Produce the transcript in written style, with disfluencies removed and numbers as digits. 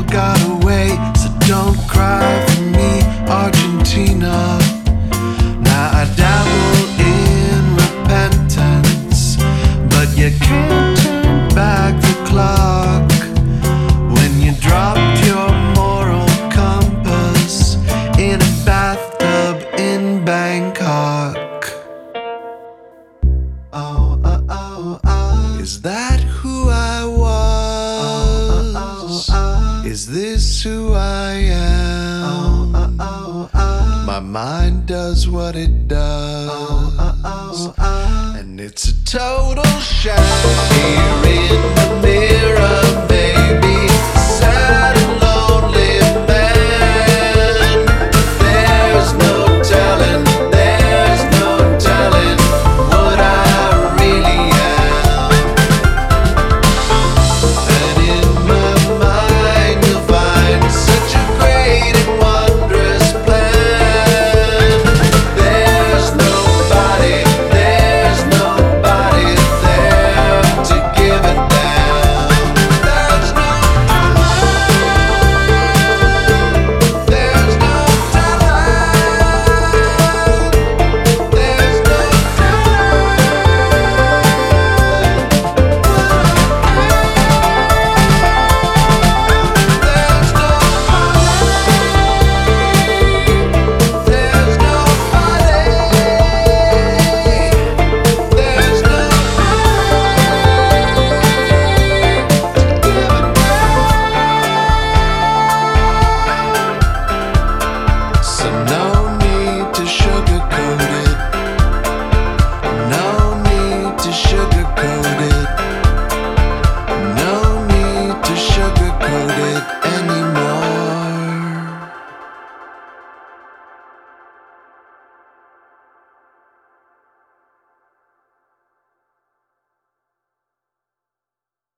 got away, so don't cry for me, Argentina. Now I dabble in repentance, but you can't turn back the clock when you dropped your moral compass in a bathtub in Bangkok. Is that who I was? Is this who I am? My mind does what it does, and it's a total shame. Here in the mirror, baby,